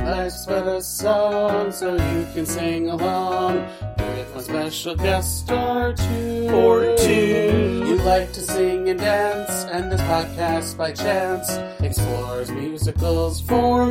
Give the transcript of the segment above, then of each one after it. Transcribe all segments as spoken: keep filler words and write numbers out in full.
Life's but a song, so you can sing along with a special guest star two. Or two. You like to sing and dance, and this podcast by chance explores musicals for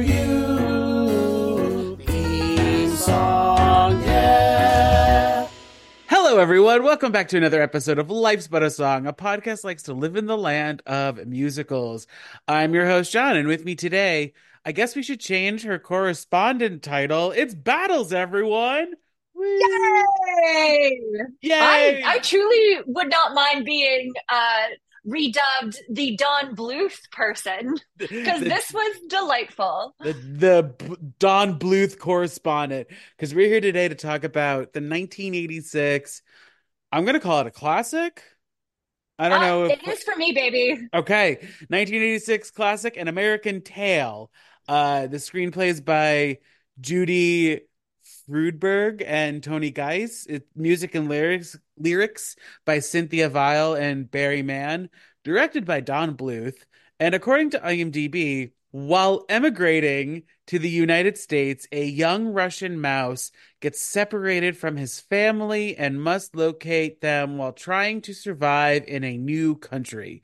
you. Theme song, yeah. Hello, everyone. Welcome back to another episode of Life's But a Song, a podcast that likes to live in the land of musicals. I'm your host, John, and with me today, I guess we should change her correspondent title. It's Battles, everyone. Woo. Yay! Yay! I, I truly would not mind being uh, redubbed the Don Bluth person, because this was delightful. The, the B- Don Bluth correspondent, because we're here today to talk about the nineteen eighty-six, I'm going to call it a classic. I don't Uh, know. If, it is for me, baby. Okay, nineteen eighty-six classic, An American Tail. Uh, the screenplay is by Judy Freudberg and Tony Geis. It, music and lyrics lyrics by Cynthia Weil and Barry Mann. Directed by Don Bluth. And according to IMDb, while emigrating to the United States, a young Russian mouse gets separated from his family and must locate them while trying to survive in a new country.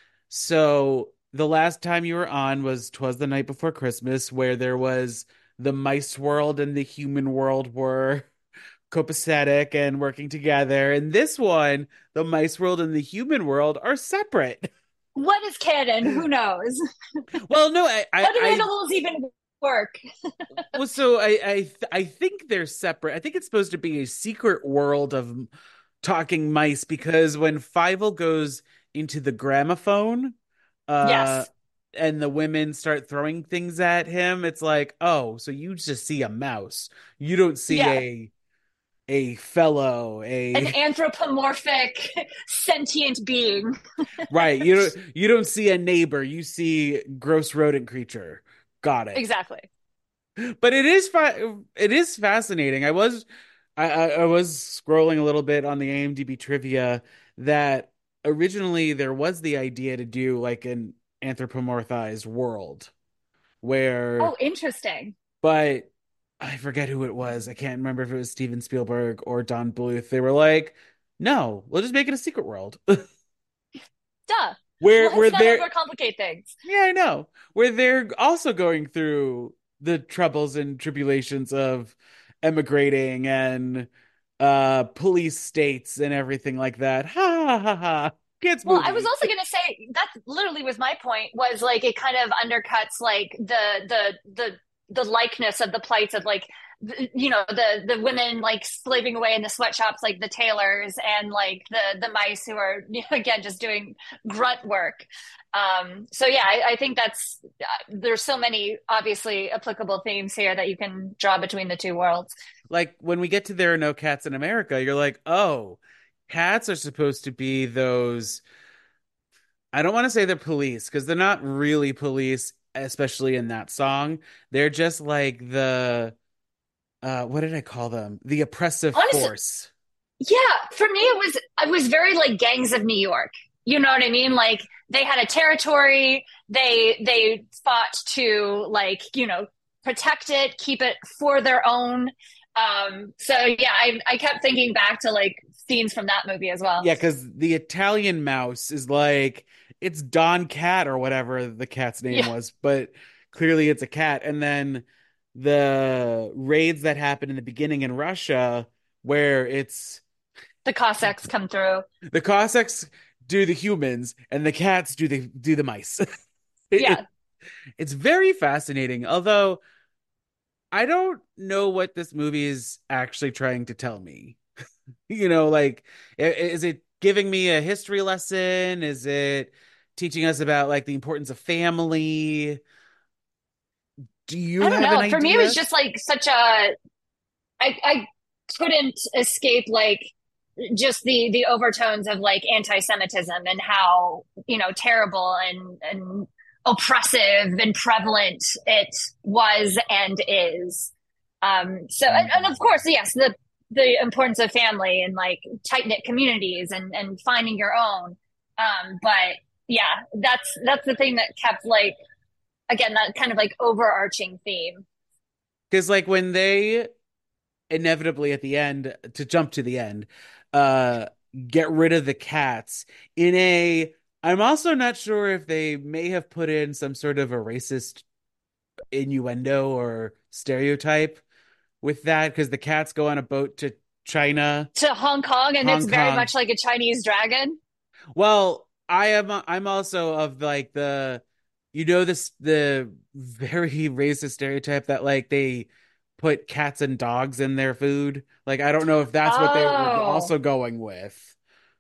So the last time you were on was 'Twas the Night Before Christmas, where there was the mice world and the human world were copacetic and working together. And this one, the mice world and the human world are separate. What is canon? Who knows? Well, no, I, I, How do I animals even work? well, so I, I, th- I think they're separate. I think it's supposed to be a secret world of talking mice, because when Fievel goes into the gramophone, uh, Yes. and the women start throwing things at him, it's like, oh, so you just see a mouse. You don't see Yeah. a a fellow, An a anthropomorphic sentient being. right. You don't you don't see a neighbor. You see gross rodent creature. Got it. Exactly. But it is fa- it is fascinating. I was I, I, I was scrolling a little bit on the IMDb trivia that originally there was the idea to do like an anthropomorphized world where, Oh, interesting. but I forget who it was. I can't remember if it was Steven Spielberg or Don Bluth. They were like, no, we'll just make it a secret world. Duh. where Let's where not they're overcomplicate things. yeah, I know. Where they're also going through the troubles and tribulations of emigrating and uh police states and everything like that. Ha ha ha ha. Kids Well, movie. I was also going to say that literally was my point, was like it kind of undercuts like the the the the likeness of the plights of like the, you know the the women like slaving away in the sweatshops, like the tailors, and like the the mice who are, you know, again just doing grunt work. Um, so yeah, I, I think that's uh, there's so many obviously applicable themes here that you can draw between the two worlds. Like when we get to There Are No Cats in America, you're like, oh, cats are supposed to be those. I don't want to say they're police because they're not really police, especially in that song. They're just like the uh what did I call them? The oppressive Honestly, force. yeah, for me it was it was very like Gangs of New York. You know what I mean? Like they had a territory, they they fought to like, you know, protect it, keep it for their own. Um, so yeah, I I kept thinking back to like scenes from that movie as well. Yeah, because the Italian mouse is like it's Don Cat or whatever the cat's name Yeah, was, but clearly it's a cat. And then the raids that happen in the beginning in Russia, where it's the Cossacks come through. the Cossacks do the humans and the cats do the do the mice. It- Yeah. it's very fascinating. Although I don't know what this movie is actually trying to tell me. You know, like, i- is it giving me a history lesson? Is it teaching us about like the importance of family? Do you I don't have an know. For me it was idea? just like such a I I couldn't escape like just the the overtones of like anti-Semitism and how, you know, terrible and and oppressive and prevalent it was and is. Um, so and, and of course, yes, the the importance of family and like tight knit communities and and finding your own. Um, but yeah, that's that's the thing that kept like again that kind of like overarching theme. Because like when they inevitably at the end, to jump to the end, uh get rid of the cats in a I'm also not sure if they may have put in some sort of a racist innuendo or stereotype with that because the cats go on a boat to China, To Hong Kong, and it's Hong very Kong. much like a Chinese dragon. Well, I am I'm also of like the you know this the very racist stereotype that like they put cats and dogs in their food. Like I don't know if that's what they were Oh, also going with.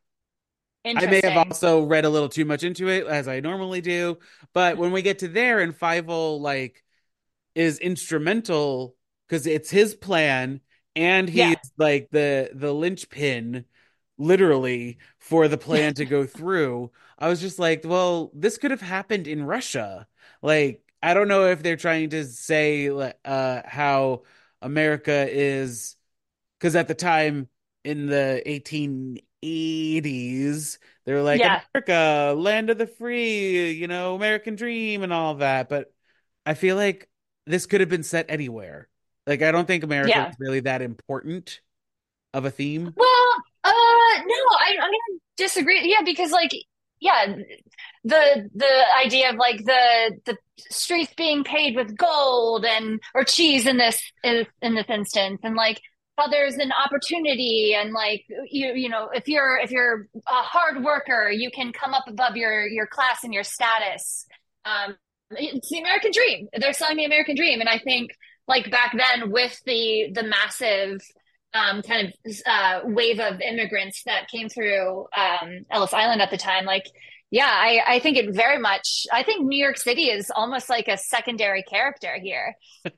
I may have interesting. also read a little too much into it as I normally do, but when we get to there and Fievel like is instrumental because it's his plan and he's Yeah. like the the linchpin literally for the plan to go through. I was just like, well, this could have happened in Russia. Like, I don't know if they're trying to say uh how America is because at the time in the eighteen eighties they were like Yeah. America, land of the free, you know, American dream and all that. But I feel like this could have been set anywhere. Like I don't think America was Yeah. really that important of a theme. Well, uh, no, I, I'm gonna disagree. Yeah, because like, yeah, the the idea of like the the streets being paved with gold and or cheese in this in, in this instance, and like how there's an opportunity and like you you know if you're if you're a hard worker, you can come up above your your class and your status. Um, it's the American dream. They're selling the American dream, and I think like back then with the the massive um, kind of uh, wave of immigrants that came through um, Ellis Island at the time. Like, yeah, I, I think it very much. I think New York City is almost like a secondary character here.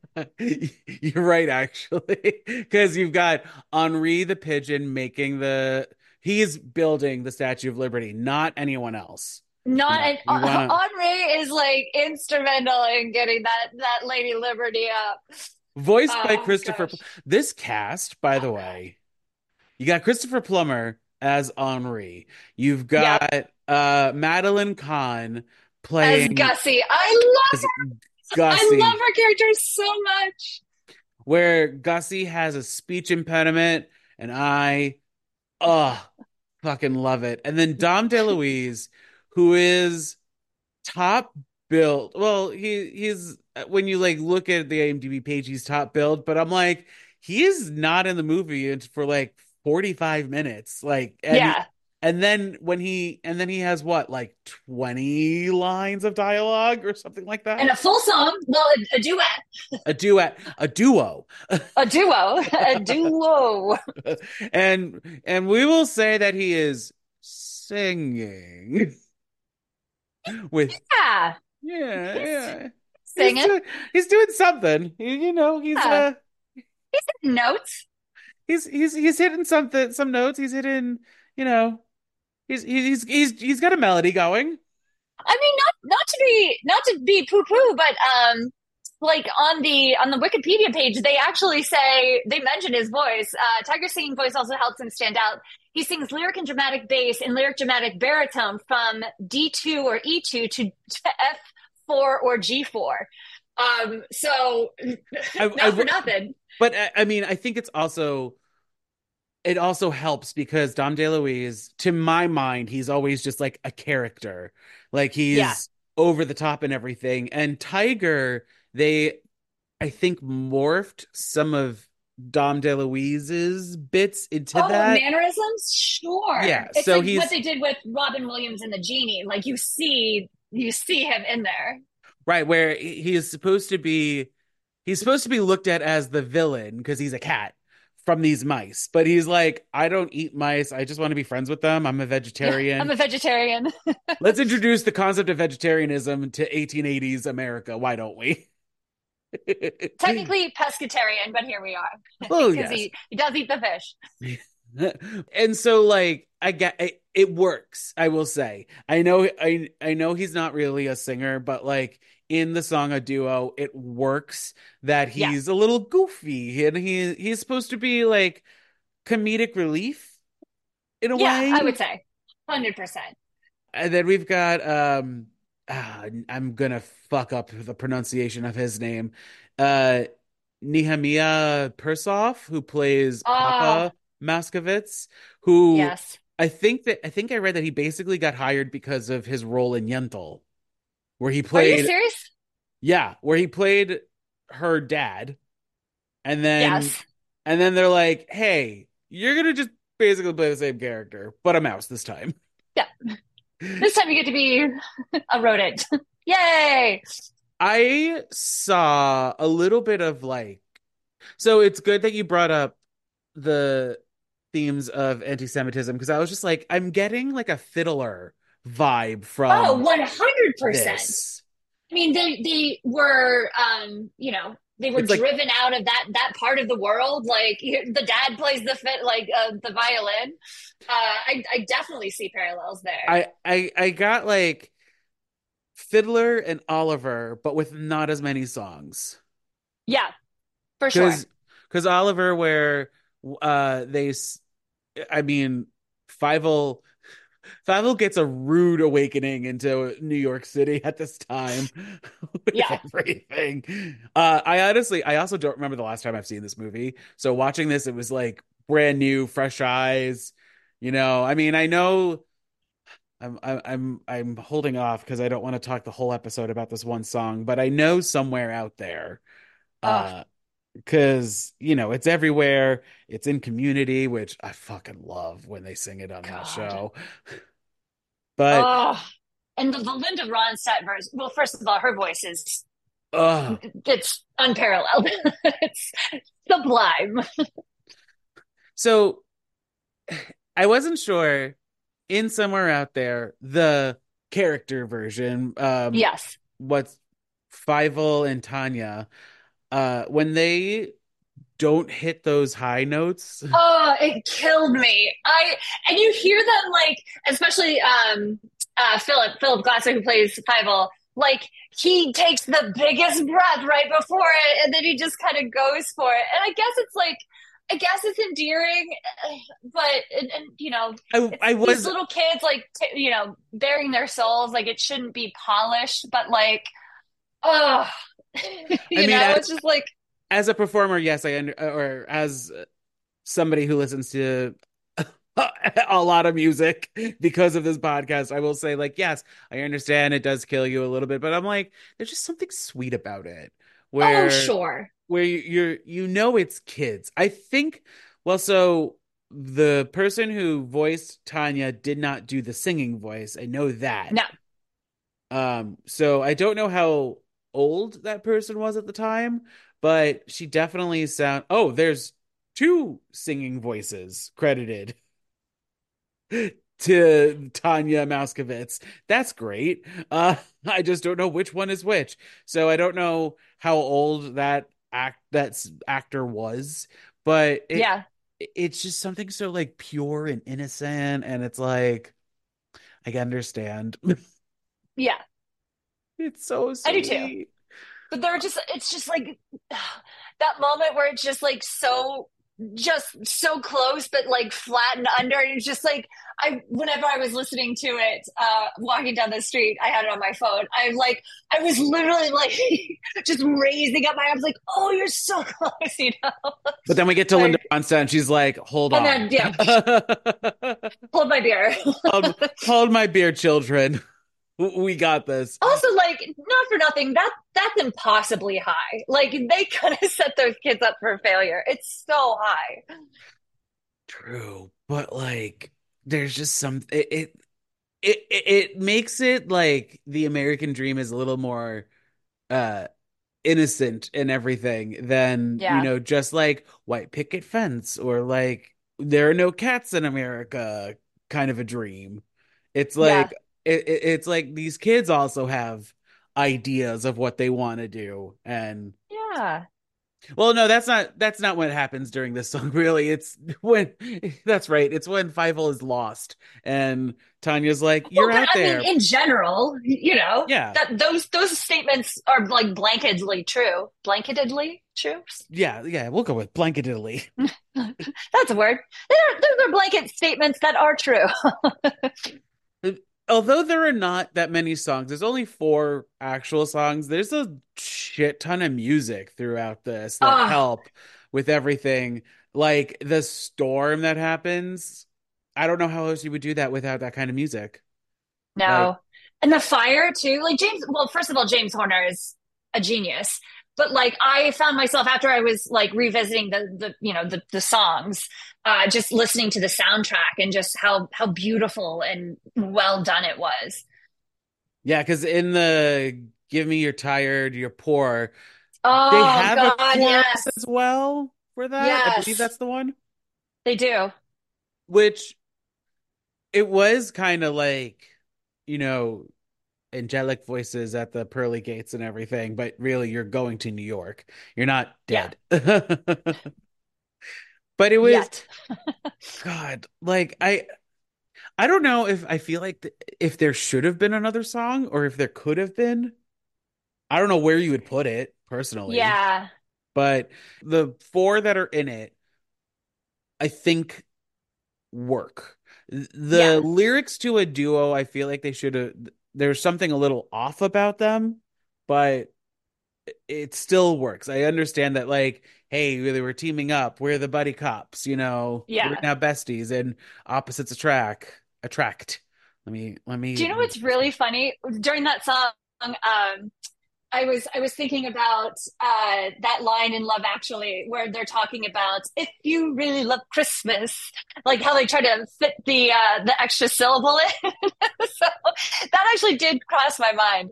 You're right, actually, because you've got Henri the pigeon making the he's building the Statue of Liberty, not anyone else. Not No, an you want to Henri is like instrumental in getting that that Lady Liberty up. voiced by Oh Christopher. Pl- gosh, This cast, by the way, you got Christopher Plummer as Henri. You've yep. got uh Madeline Kahn As playing Gussie, I love as I love Gussie, her character so much. where Gussie has a speech impediment, and I, uh fucking love it. And then Dom DeLuise, who is top build. Well, he he's when you like look at the IMDb page, he's top build, but I'm like, he is not in the movie for like forty-five minutes. Like, and Yeah, and then when he and then he has what, like twenty lines of dialogue or something like and that? a full song. Well, a, a duet, A duet, a duo. a duo, a duo. And and we will say that he is singing with Yeah, yeah, he's yeah. He's singing. doing he's doing something. You, you know, he's Yeah, uh he's hitting notes. he's he's he's hitting something some notes. He's hitting, you know, he's he's he's he's got a melody going. I mean, not not to be not to be poo poo, but um, like on the on the Wikipedia page, they actually say they mention his voice. Uh, Tiger's singing voice also helps him stand out. He sings lyric and dramatic bass and lyric dramatic baritone from D two or E two to, to F four or G four. Um, so I not for I nothing. but I, I mean, I think it's also it also helps because Dom DeLuise, to my mind, he's always just like a character. Like Yeah, he's over the top and everything. And Tiger, they I think morphed some of Dom DeLuise's bits into oh, that. mannerisms? Sure. Yeah, It's so like what he's they did with Robin Williams and the Genie. Like you see, you see him in there. right where he is supposed to be he's supposed to be looked at as the villain because he's a cat from these mice. But he's like, I don't eat mice. I just want to be friends with them. I'm a Yeah, I'm vegetarian. a vegetarian. Let's introduce the concept of vegetarianism to eighteen eighties America. Why don't we? Technically pescatarian, but here we are Oh, because yes. he, he does eat the fish. And so like I get it, it works, I will say. I know I I know he's not really a singer, but like in the song A Duo, it works that Yeah, he's a little goofy and he he's supposed to be like comedic relief in a yeah, I way. would say one hundred percent. And then we've got um ah, I'm gonna fuck up the pronunciation of his name. Uh Nehemiah Persoff, who plays Ah, Papa Moskowitz, who yes. I think that I think I read that he basically got hired because of his role in Yentl, where he Are you played, serious? yeah, where he played her dad, and then Yes. and then they're like, "Hey, you're gonna just basically play the same character, but a mouse this time." Yeah. This time you get to be a rodent. Yay! I saw a little bit of like, so it's good that you brought up the themes of anti-Semitism because I was just like, I'm getting like a Fiddler vibe Oh, from one hundred percent. this. I mean, they they were, um, you know, they were It's like driven out of that that part of the world. Like the dad plays the fit, like uh, the violin. Uh, I I definitely see parallels there. I I I got like Fiddler and Oliver, but with not as many songs. Yeah, for sure. Because because Oliver, where uh they, I mean, Fievel Fievel gets a rude awakening into New York City at this time with Yeah. everything. Uh, I honestly, I also don't remember the last time I've seen this movie. So watching this, it was like brand new, fresh eyes. You know, I mean, I know I'm I'm I'm I'm holding off because I don't want to talk the whole episode about this one song, but I know somewhere out there. Oh Uh, because you know it's everywhere. It's in Community, which I fucking love when they sing it on that God. show. But Oh, and the, the Linda Ronstadt version. Well, first of all, her voice is uh it's unparalleled. It's sublime. so I wasn't sure in somewhere out there the character version, um, Yes. what's Fievel and Tanya, uh, when they don't hit those high notes. Oh, it killed me. I and you hear them like, especially um uh Philip Philip Glasser who plays Fievel, like he takes the biggest breath right before it, and then he just kind of goes for it. And I guess it's like, I guess it's endearing, eh, but and, and you know, I it's I these was little kids like t you know bearing their souls. Like it shouldn't be polished, but like, oh, I you mean know, as, it's just like, as a performer, yes, I under, or as somebody who listens to a lot of music because of this podcast, I will say, like, yes, I understand it does kill you a little bit, but I'm like, there's just something sweet about it, oh, where sure, where you, you're you know it's kids. I think. Well, so the person who voiced Tanya did not do the singing voice. I know no, that. Um, so I don't know how old that person was at the time, but she definitely sound. Oh, there's two singing voices credited to Tanya Mouskowitz. That's great. Uh, I just don't know which one is which. So I don't know how old that act that actor was, but it yeah, it's just something so like pure and innocent, and it's like I can understand. yeah. It's so I do too. sweet. But they're just, it's just like that moment where it's just like so, just so close, but like flat and under. And it's just like, I, whenever I was listening to it, uh, walking down the street, I had it on my phone. I like, I was literally like just raising up my arms, like, oh, you're so close, you know? But then we get to Linda Like, Ronstadt, and she's like, "Hold and on, then, yeah, hold my beer. hold, hold my beer, children. We got this." Also, like, not for nothing, that that's impossibly high. Like, they kind of set those kids up for failure. It's so high. True, but like, there's just some it, it it it makes it like the American dream is a little more uh innocent and everything than, you Yeah, know, just like white picket fence or like there are no cats in America kind of a dream. It's yeah, like it, it- it's like these kids also have ideas of what they want to do. And yeah. well, no, that's not that's not what happens during this song, really. It's when that's right. It's when Fievel is lost and Tanya's like, Well, "You're but out I mean, there." in general, you know, Yeah. that those those statements are like blanketedly true. Blanketedly true. Yeah, yeah, we'll go with Blanket Italy. That's a word. They're, those are blanket statements that are true. Although there are not that many songs, there's only four actual songs. There's a shit ton of music throughout this that Oh, help with everything. Like the storm that happens. I don't know how else you would do that without that kind of music. Like, no. And the fire too. Like James, well, first of all, James Horner is a genius. But like I found myself after I was like revisiting the the you know the the songs, uh, just listening to the soundtrack and just how how beautiful and well done it was. yeah, because in the Give Me You're Tired, You're Poor, they Oh have a God, chorus as yes. well for that. I believe Yes, that's the one. they do. Which it was kind of like, you know, angelic voices at the pearly gates and everything, but really you're going to New York. You're not Yeah. dead. But it was Yet. God, like I I don't know if I feel like th if there should have been another song or if there could have been. I don't know where you would put it personally, Yeah. but the four that are in it, I think work. The Yeah. lyrics to a duo, I feel like they should have, there's something a little off about them, but it still works. I understand that, like, hey, they were teaming up. We're the buddy cops, you know, we're Yeah. now besties and opposites attract, attract. Let me, let Do me, you know let me what's get this really right. funny? During that song, um, I was I was thinking about uh, that line in Love Actually, where they're talking about if you really love Christmas, like how they try to fit the uh, the extra syllable in. So that actually did cross my mind.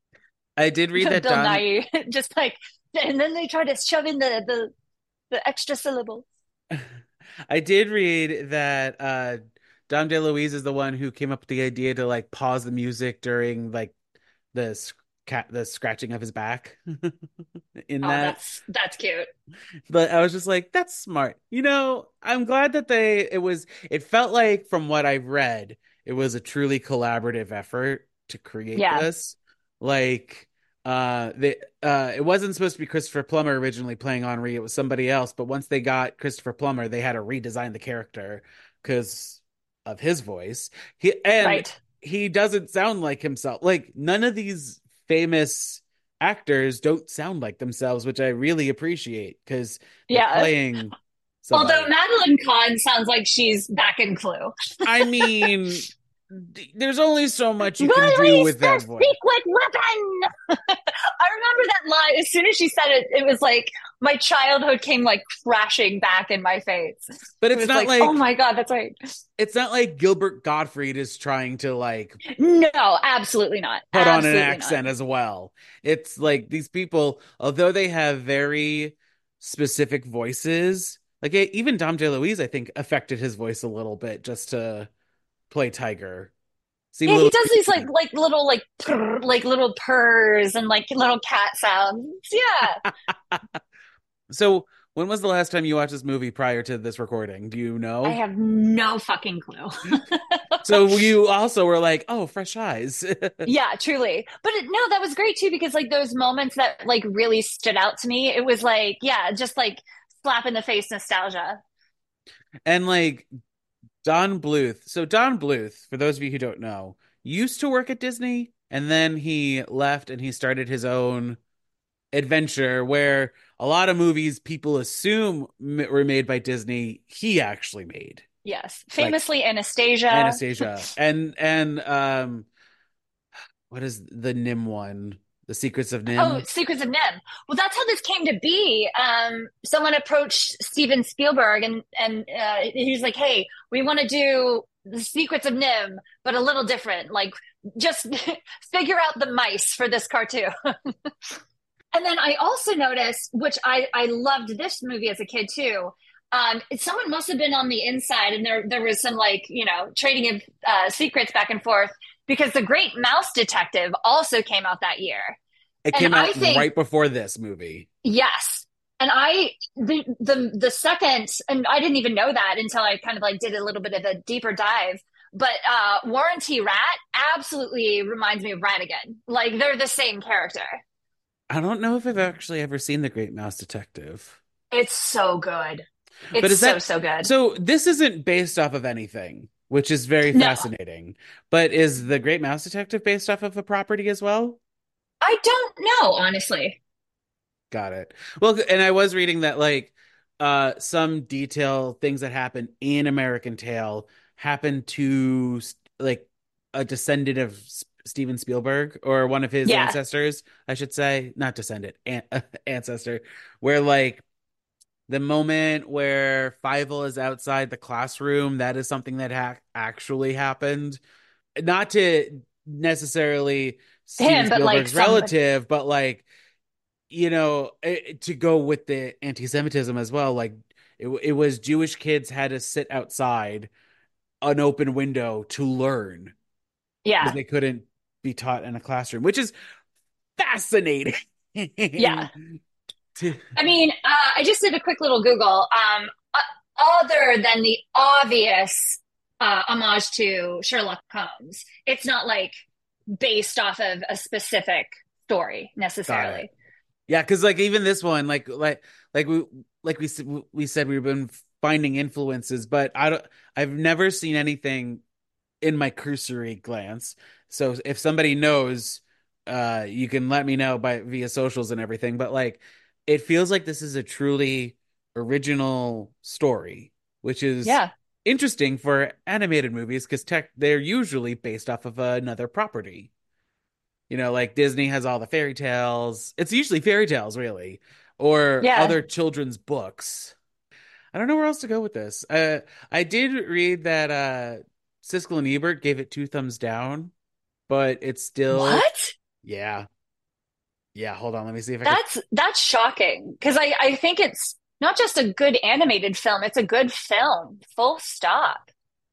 I did read that Bill Don, Nye, just like, and then they try to shove in the the, the extra syllable. I did read that uh Dom DeLuise is the one who came up with the idea to like pause the music during like the sc- cat the scratching of his back in Oh, that. that's that's cute. But I was just like, that's smart. You know, I'm glad that they it was it felt like from what I've read, it was a truly collaborative effort to create Yeah. this. Like uh they uh it wasn't supposed to be Christopher Plummer originally playing Henri, it was somebody else, but once they got Christopher Plummer, they had to redesign the character because of his voice. He and Right. he doesn't sound like himself. Like none of these famous actors don't sound like themselves, which I really appreciate because they're Yeah. playing Although somebody. Madeline Kahn sounds like she's back in Clue. I mean, there's only so much you can do Release with the that voice. secret weapon. I remember that line. As soon as she said it, it was like my childhood came like crashing back in my face. But It it's was not like, oh like my God, that's right. it's not like Gilbert Gottfried is trying to like No, absolutely not. put on an Absolutely not. accent as well. It's like these people, although they have very specific voices, like e- even Dom DeLuise, I think, affected his voice a little bit just to play Tiger. Seem a Yeah, he little does too these like human. like little like purr, like little purrs and like little cat sounds. Yeah. So, when was the last time you watched this movie prior to this recording? Do you I know? have no fucking clue. So you also were like, "Oh, fresh eyes." Yeah, truly. But it, no, that was great too because like those moments that like really stood out to me, it was like, yeah, just like slap in the face nostalgia. And like Don Bluth. So Don Bluth, for those of you who don't know, used to work at Disney and then he left and he started his own adventure where a lot of movies people assume m- were made by Disney, he actually made. Yes. Like Famously Anastasia. Anastasia and and um what is the Nim one? The Secrets of Oh, Nim. Secrets of Nim. Well, that's how this came to be. Um, someone approached Steven Spielberg and and uh, he's like, "Hey, we want to do the Secrets of Nim, but a little different. Like, just figure out the mice for this cartoon." And then I also noticed, which I I loved this movie as a kid too. Um, someone must have been on the inside, and there there was some like you know trading of uh, secrets back and forth because the Great Mouse Detective also came out that year, It and came out I think right before this movie. yes. And I the the the second, and I didn't even know that until I kind of like did a little bit of a deeper dive. But uh, Warren T. Rat absolutely reminds me of Ratigan. Like they're the same character. I don't know if I've actually ever seen The Great Mouse Detective. It's so good. But It's is so that so good. so? This isn't based off of anything, which is very No, fascinating. But is The Great Mouse Detective based off of a property as well? I don't know honestly. Got it. Well, and I was reading that like uh some detail things that happen in American Tail happen to like a descendant of S- Steven Spielberg or one of his Yeah. ancestors, I should say, not descendant, an ancestor, where like the moment where Fievel is outside the classroom, that is something that ha actually happened. Not to necessarily Steven Him, but like Spielberg's somebody. relative, but like you know, it, to go with the anti-Semitism as well, like it, it was Jewish kids had to sit outside an open window to learn because Yeah. they couldn't be taught in a classroom, which is fascinating. Yeah. to, I mean, uh, I just did a quick little Google. Um, uh, other than the obvious uh, homage to Sherlock Holmes, it's not like based off of a specific story got it. necessarily. Yeah, because like even this one, like like like we like we s- we said we've been finding influences, but I don't. I've never seen anything in my cursory glance. So if somebody knows, uh, you can let me know by via socials and everything. But like, it feels like this is a truly original story, which is Yeah. interesting for animated movies because tech they're usually based off of another property. You know, like Disney has all the fairy tales. It's usually fairy tales, really, or Yeah. other children's books. I don't know where else to go with this. Uh, I did read that uh, Siskel and Ebert gave it two thumbs down, but it's still, What? yeah, yeah. Hold on, let me see if I can. That's that's shocking because I I think it's not just a good animated film, it's a good film. Full stop.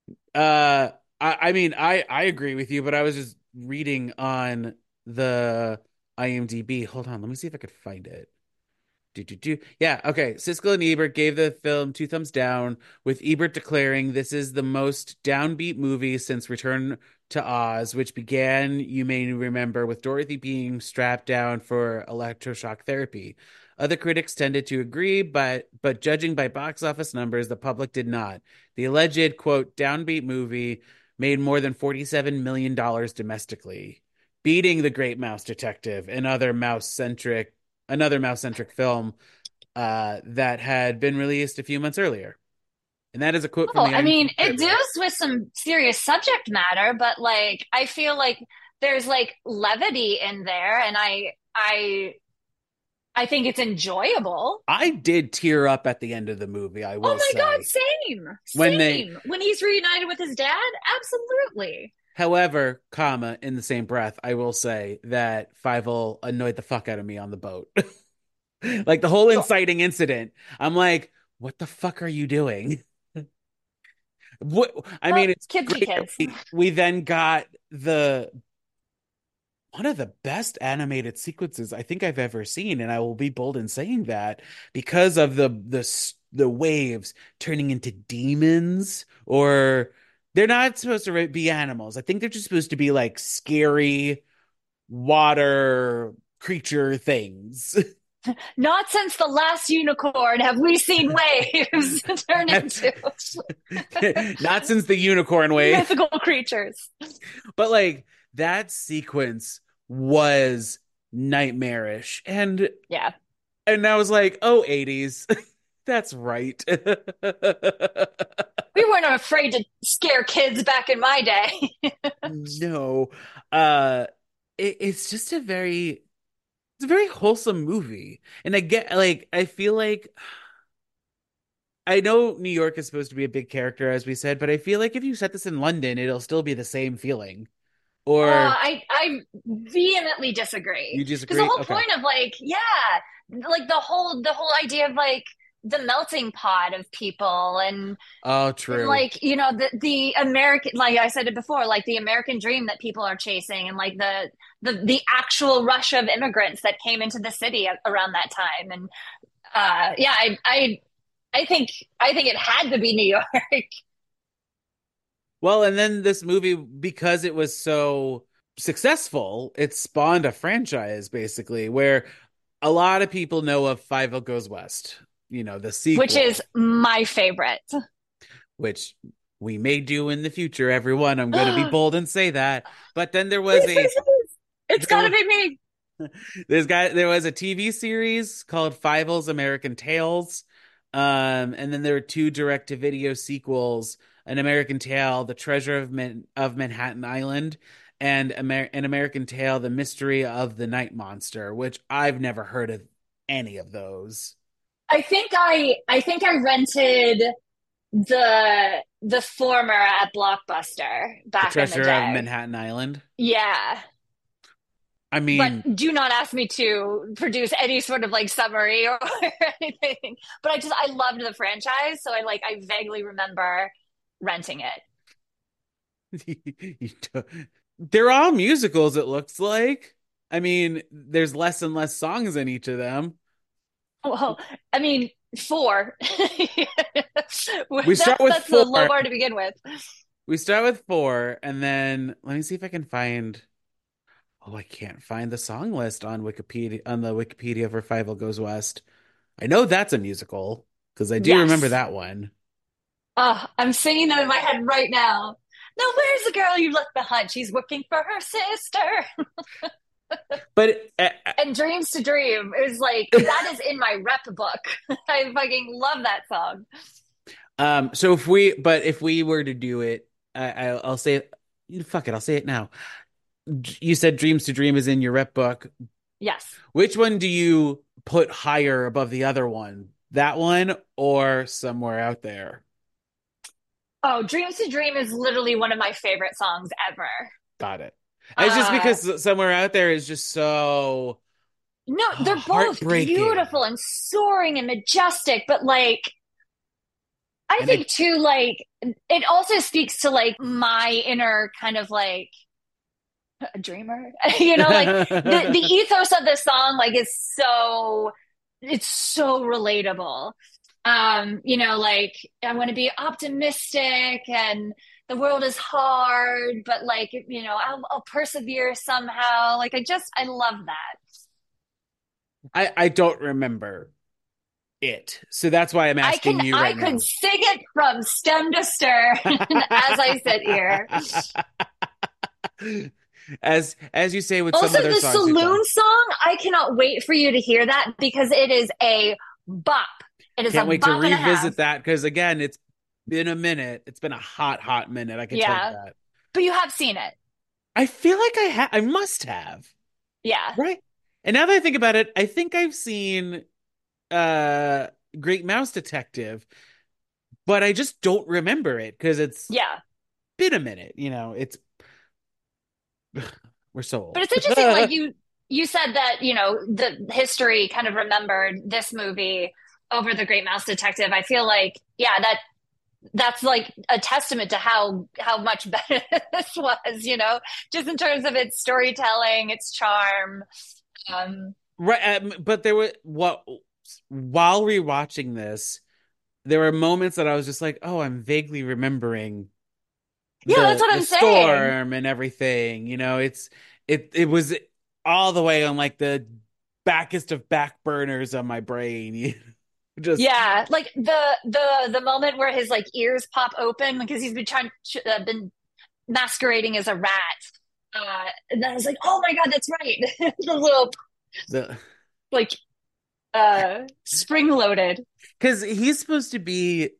Uh, I, I mean, I I agree with you, but I was just reading on the IMDb. Hold on, let me see if I could find it. Do, do, do. Yeah, okay. Siskel and Ebert gave the film two thumbs down, with Ebert declaring this is the most downbeat movie since Return to Oz, which began, you may remember, with Dorothy being strapped down for electroshock therapy. Other critics tended to agree, but but judging by box office numbers, the public did not. The alleged, quote, downbeat movie made more than forty-seven million dollars domestically, beating The Great Mouse Detective and other mouse-centric another mouse-centric film uh, that had been released a few months earlier. And that is a quote from Oh, the I mean, IMDb it trivia. deals with some serious subject matter, but like I feel like there's like levity in there and I I I think it's enjoyable. I did tear up at the end of the movie, I Oh will my God, say. same. When they, Same. When he's reunited with his dad, absolutely. however, comma, in the same breath, I will say that Fievel annoyed the fuck out of me on the boat. Like the whole Sure. inciting incident. I'm like, what the fuck are you doing? What I Well, mean, it's kids be great that kids. we, we then got the one of the best animated sequences I think I've ever seen, and I will be bold in saying that because of the the the waves turning into demons, or they're not supposed to be animals. I think they're just supposed to be like scary water creature things. Not since the last unicorn have we seen waves turn into Not since the unicorn wave, mythical creatures. but like that sequence was nightmarish, and Yeah. and I was like, oh, eighties. That's right. We weren't afraid to scare kids back in my day. No. Uh it, it's just a very it's a very wholesome movie. And I get like I feel like I know New York is supposed to be a big character as we said, but I feel like if you set this in London, it'll still be the same feeling. Uh, Or I I vehemently disagree you because the disagree? whole Okay. point of like yeah, like the whole the whole idea of like the melting pot of people and Oh, and true. like you know the the American like I said it before like the American dream that people are chasing and like the the the actual rush of immigrants that came into the city around that time and uh yeah I I I think I think it had to be New York. Well, and then this movie, because it was so successful, it spawned a franchise basically where a lot of people know of Five O Goes West, you know, the Which is sequel, my favorite. which we may do in the future, everyone. I'm going to be please, bold and say that. But then there was please, a please. It's there got to was be me. There's got there was a T V series called Fievel's American Tales. Um, and then there were two direct-to-video sequels, An American Tale, The Treasure of Man of Manhattan Island, and Amer An American Tale, The Mystery of the Night Monster, which I've never heard of any of those. I think I I think I rented the the former at Blockbuster The back in the Treasure of day. Manhattan Island. Yeah. I But mean, do not ask me to produce any sort of like summary or anything. But I just I loved the franchise, so I like I vaguely remember renting it. you don't- they're all musicals, it looks like. I mean, there's less and less songs in each of them. Well, I mean, four. We start That's with that's the four. low bar to begin with. We start with four, and then let me see if I can find. Oh, I can't find the song list on Wikipedia on the Wikipedia for Five Goes West. I know that's a musical because I do remember Yes. that one. Oh, I'm singing them in my head right now. Now, where's the girl you left behind? She's working for her sister. But uh, And Dreams to Dream is like, that is in my rep book. I fucking love that song. um, so if we, but if we were to do it, I, I I'll say, fuck it, I'll say it now. You said Dreams to Dream is in your rep book. Yes. Which one do you put higher above the other one? That one or Somewhere Out There? Oh, Dreams to Dream is literally one of my favorite songs ever. Got it. It's just Uh, because Somewhere Out There is just so no, they're both heartbreaking. beautiful and soaring and majestic, but like, I And think it, too, like, it also speaks to like my inner kind of like a dreamer, you know, like the, the ethos of the song, like, is so, it's so relatable. Um, you know, like, I want to be optimistic and the world is hard, but like, you know, I'll, I'll persevere somehow. Like, I just, I love that. I I don't remember it, so that's why I'm I can, asking you I right could now. sing it from stem to stern as I sit here. As as you say with some Also, other the songs you've done. Saloon song, I cannot wait for you to hear that because it is a bop. It is a Can't wait to bop and a half. revisit that because again, it's been a minute. It's been a hot, hot minute. I can tell you Yeah. that. But you have seen it. I feel like I ha I must have, Yeah. right? And now that I think about it, I think I've seen uh Great Mouse Detective, but I just don't remember it because it's Yeah. been a minute. You know, it's we're so But old. it's interesting, like you you said that, you know, the history kind of remembered this movie over The Great Mouse Detective. I feel like, yeah, that that's like a testament to how how much better this was, you know, just in terms of its storytelling, its charm. Um, Right, um, but there were what while rewatching this, there were moments that I was just like, "Oh, I'm vaguely remembering yeah, that's the what the I'm saying. storm and everything." You know, it's it it was all the way on like the backest of back burners on my brain. You know? Just Yeah, like the the the moment where his like ears pop open because he's been trying uh, been masquerading as a rat. Uh, and I was like, oh my God, that's right. The little the like uh spring loaded. because he's supposed to be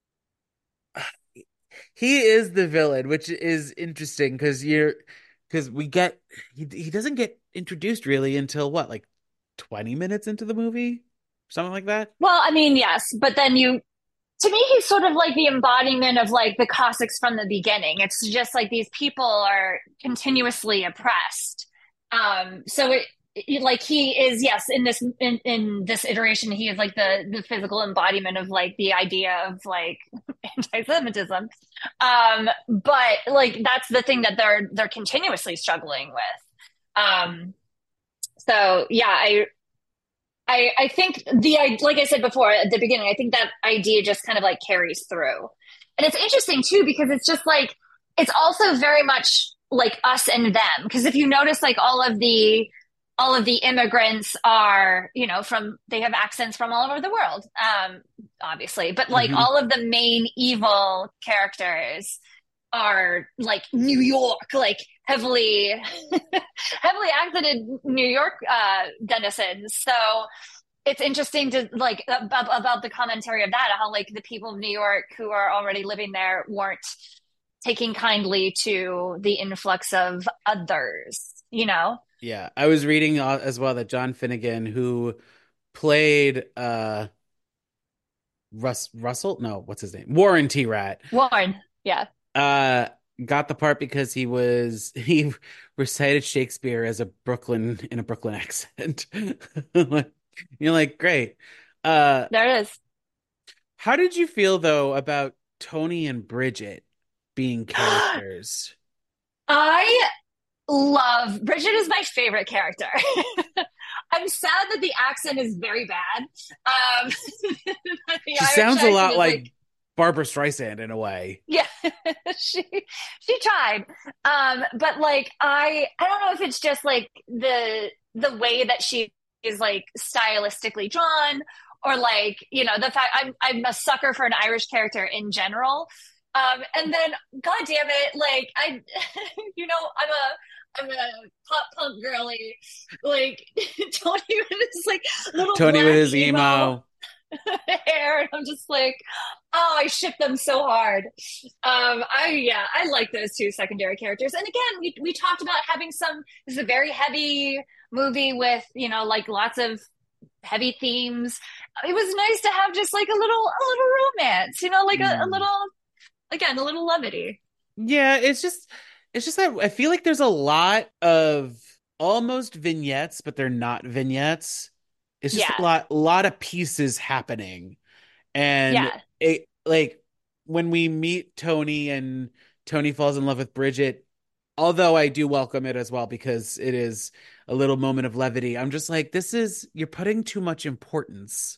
he is the villain, which is interesting because you're because we get he he doesn't get introduced really until what like twenty minutes into the movie, something like that. Well, I mean, yes, but then you to me he's sort of like the embodiment of like the Cossacks from the beginning. It's just like these people are continuously oppressed. Um, so it, it like he is yes in this in, in this iteration he is like the the physical embodiment of like the idea of like anti-Semitism. Um, but like that's the thing that they're they're continuously struggling with. Um, so yeah, I I, I think the like I said before at the beginning, I think that idea just kind of like carries through. And it's interesting too because it's just like it's also very much like us and them. Because if you notice like all of the all of the immigrants are, you know, from they have accents from all over the world, um, obviously. But like Hmm. all of the main evil characters are like New York, like heavily heavily accented New York uh, denizens. So it's interesting to like about, about the commentary of that, how like the people of New York who are already living there weren't taking kindly to the influx of others, you know? Yeah, I was reading uh, as well that John Finnegan, who played uh Russ Russell, no, what's his name? Warren T. Rat, Warren, yeah. uh, got the part because he was he recited Shakespeare as a Brooklyn in a Brooklyn accent. Like, you're like, great. Uh, There it is. how did you feel though about Tony and Bridget being characters? I love Bridget is my favorite character. I'm sad that the accent is very bad. Um, the She Irish sounds a accent lot is like, like Barbara Streisand in a way. yeah, she she tried. Um, but like I I don't know if it's just like the the way that she is like stylistically drawn, or like, you know, the fact I'm I'm a sucker for an Irish character in general. Um, and then God damn it, like I you know, I'm a I'm a pop punk girly. Like Tony with his like little Tony with black his emo emo. hair. And I'm just like, oh, I ship them so hard. Um, I yeah, I like those two secondary characters. And again, we we talked about having some. This is a very heavy movie with, you know, like lots of heavy themes. It was nice to have just like a little a little romance, you know, like a, a Hmm. little again a little levity. Yeah, it's just it's just that I feel like there's a lot of almost vignettes, but they're not vignettes. It's just a Yeah, lot, a lot of pieces happening. And yeah, it like when we meet Tony and Tony falls in love with Bridget, although I do welcome it as well because it is a little moment of levity. I'm just like, this is you're putting too much importance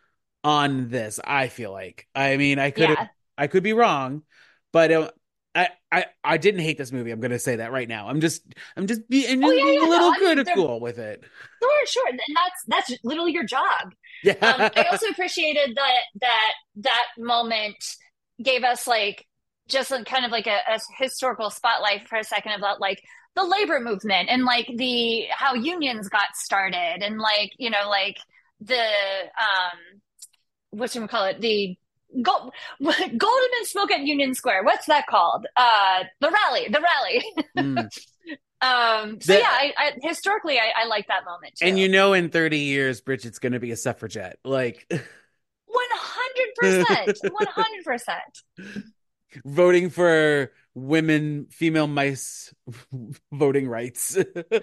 on this, I feel like. I mean, I could have yeah. I could be wrong, but uh, I I I didn't hate this movie. I'm going to say that right now. I'm just I'm just being Oh just yeah, being a yeah. No, little I mean they're critical with it. sure, sure. And that's that's literally your job. Um, I Yeah. also appreciated that that that moment gave us like just a, kind of like a, a historical spotlight for a second about like the labor movement and like the how unions got started and like, you know, like the um what should we call it, the Gold, Golden and Smoke at Union Square. What's that called? Uh, the rally, the rally. Mm. Um, so yeah, The I, I historically I, I like that moment too. and you know in thirty years Bridget's going to be a suffragette. Like One hundred percent, one hundred percent. voting for women, female mice voting rights.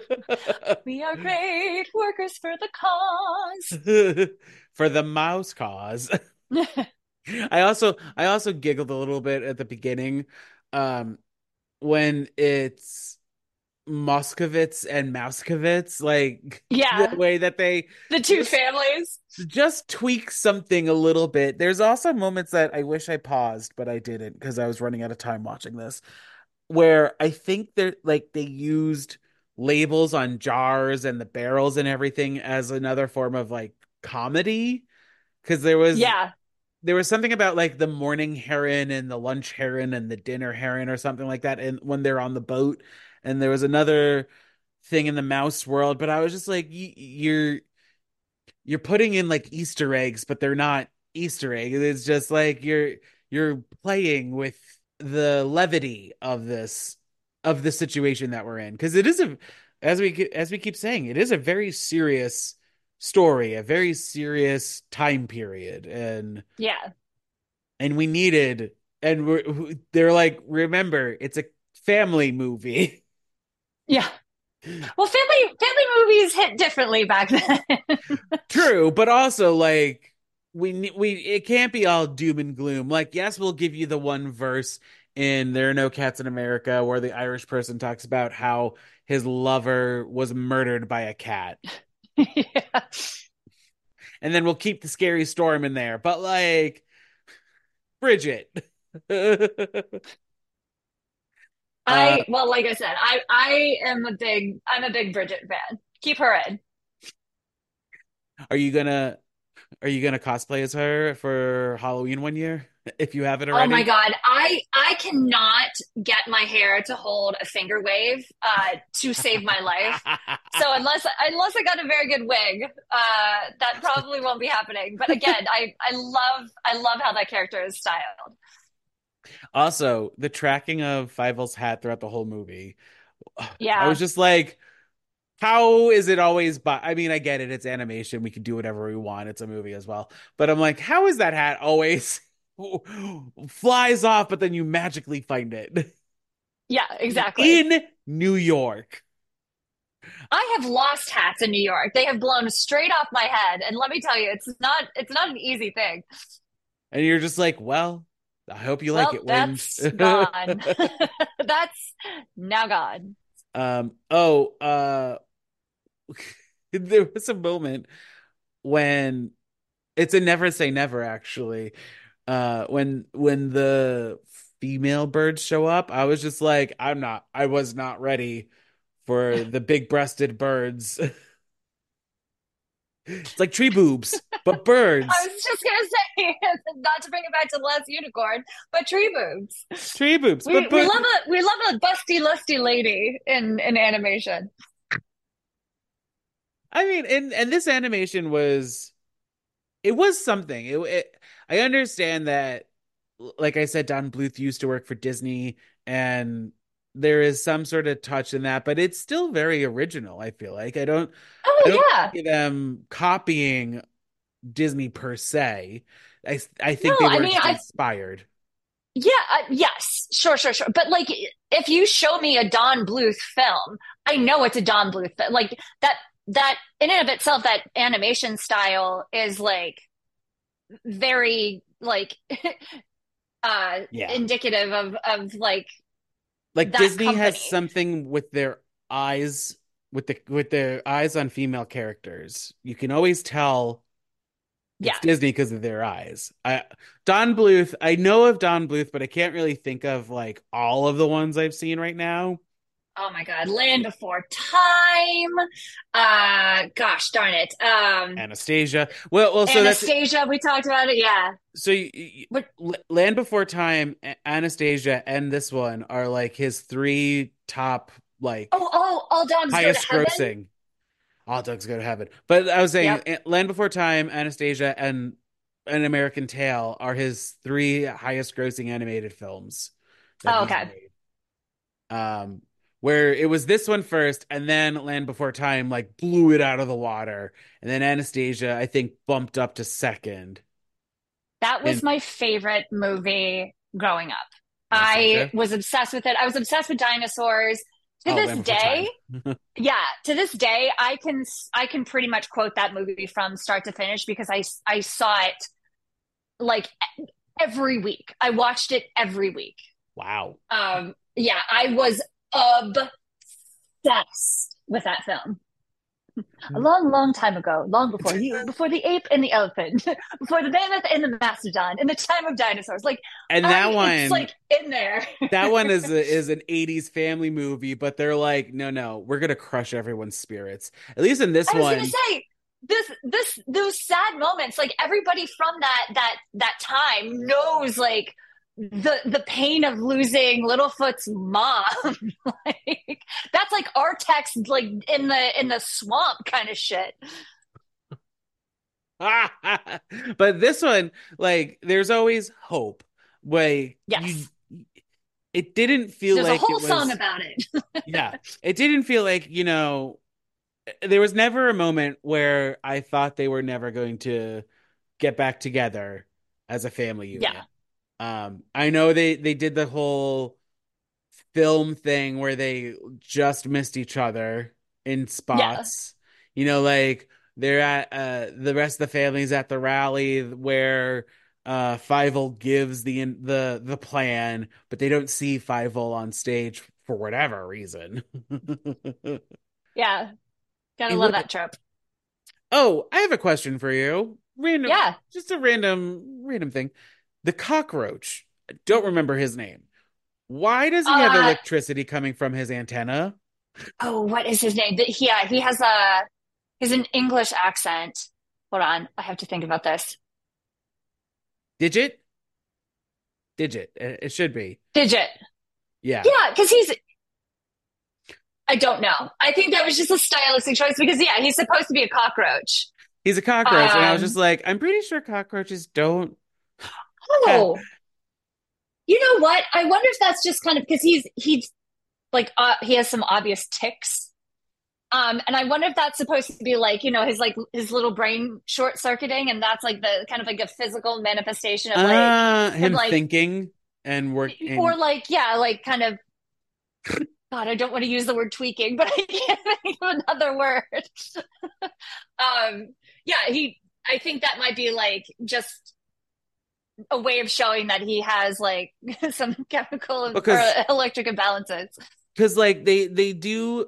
We are great workers for the cause. For the mouse cause. I also I also giggled a little bit at the beginning um when it's Moskowitz and Mouskowitz, like the Yeah, way that they the two just families. just tweak something a little bit. There's also moments that I wish I paused, but I didn't because I was running out of time watching this, where I think they're like they used labels on jars and the barrels and everything as another form of like comedy because there was Yeah, there was something about like the morning heron and the lunch heron and the dinner heron or something like that and when they're on the boat and there was another thing in the mouse world, but I was just like y- you're you're putting in like Easter eggs, but they're not Easter eggs. It's just like you're you're playing with the levity of this of the situation that we're in because it is a as we as we keep saying it is a very serious story, a very serious time period, and yeah, and we needed and we're they're like remember it's a family movie. yeah. Well, family family movies hit differently back then. True, but also like we we it can't be all doom and gloom. Like yes, we'll give you the one verse in There Are No Cats in America where the Irish person talks about how his lover was murdered by a cat. Yeah. And then we'll keep the scary storm in there. But like Bridget. uh I well, like I said, I I am a big I'm a big Bridget fan. Keep her in. are you gonna are you gonna cosplay as her for Halloween one year? if you haven't Oh my already. God. I I cannot get my hair to hold a finger wave uh to save my life. So unless unless I got a very good wig, uh that probably won't be happening. But again, I I love I love how that character is styled. Also, the tracking of Fievel's hat throughout the whole movie, I was Yeah. just like, how is it always by? I mean, I get it. It's animation. We can do whatever we want. It's a movie as well. But I'm like, how is that hat always flies off, but then you magically find it Yeah, exactly. in New York? I have lost hats in New York. They have blown straight off my head. And let me tell you, it's not it's not an easy thing. And you're just like, well, I hope you like Well, it, wind. that's gone. That's now gone. um, oh, uh, there was a moment when it's a never say never, actually. Uh, when when the female birds show up, I was just like, I'm not, I was not ready for the big breasted birds. It's like tree boobs, but I birds. was just gonna say, not to bring it back to the last unicorn, but tree boobs. Tree boobs, We but we but love a we love a busty lusty lady in in animation. I mean, and and this animation was it was something. It, it I understand that, like I said, Don Bluth used to work for Disney, and there is some sort of touch in that, but it's still very original. I feel like I don't I don't Oh yeah. see them copying Disney per se. I I No, think they I were mean just I inspired. yeah, uh, yes, sure, sure, sure. But like, if you show me a Don Bluth film, I know it's a Don Bluth film. Like that, that in and of itself, that animation style is like very like uh Yeah. indicative of of like Like that Disney has company. something with their eyes with the with their eyes on female characters. You can always tell it's Yeah. Disney because of their eyes. I Don Bluth, I know of Don Bluth, but I can't really think of like all of the ones I've seen right now. Oh my God, Land Before Time. Uh, gosh darn it. Um, Anastasia. Well, well, so that's Anastasia. We talked about it. Yeah. so you, you- But Land Before Time, Anastasia, and this one are like his three top like oh, oh, all dogs go to highest heaven. grossing. All dogs go to heaven. But I was saying, Yep. eh, Land Before Time, Anastasia, and An American Tail are his three highest grossing animated films that Oh, he's okay. made. Um, where it was this one first, and then Land Before Time like blew it out of the water, and then Anastasia, I think, bumped up to second. That And was my favorite movie growing up. I Anastasia, was obsessed with it. I was obsessed with dinosaurs. To oh, this Land Before day, Time. yeah, to this day, I can I can pretty much quote that movie from start to finish because I I saw it like every week. I watched it every week. Wow. Um, yeah, I was obsessed with that film. A long, long time ago, long before you, before the ape and the elephant, before the mammoth and the mastodon, in the time of dinosaurs. Like And that I, it's one, like in there. that one is a, is an eighties family movie, but they're like, no, no, we're gonna crush everyone's spirits. At least in this I was gonna one, say this, this, those sad moments. Like everybody from that that that time knows like the the pain of losing Littlefoot's mom. Like that's like our text, like in the in the swamp kind of shit. but this one, like, there's always hope. Way you, Yes, it didn't feel there's a like whole it song was. about it. Yeah, it didn't feel like, you know, there was never a moment where I thought they were never going to get back together as a family Yeah, unit. Um, I know they they did the whole film thing where they just missed each other in yeah, spots. You know, like they're at uh the rest of the family's at the rally where uh Fievel gives the the the plan, but they don't see Fievel on stage for whatever reason. yeah. Gotta It love would. that trope. Oh, I have a question for you. Random, Yeah. just a random random thing. The cockroach. I don't remember his name. Why does he have Uh electricity coming from his antenna? oh, what is his name? He, yeah, he has a he's an English accent. Hold on, I have to think about this. Digit? Digit. It, it should be. Digit. Yeah. Yeah, because he's I don't know. I think that was just a stylistic choice because yeah, he's supposed to be a cockroach. He's a cockroach, and I was just Um, like, I'm pretty sure cockroaches don't have. oh, you know what? I wonder if that's just kind of because he's he's like uh, he has some obvious tics. Um, and I wonder if that's supposed to be like, you know, his like his little brain short circuiting, and that's like the kind of like a physical manifestation of like Uh, him him like thinking and work or in like yeah, like kind of God, I don't want to use the word tweaking, but I can't think of another word. um, yeah, he I think that might be like just a way of showing that he has like some chemical or because electric imbalances. because like they they do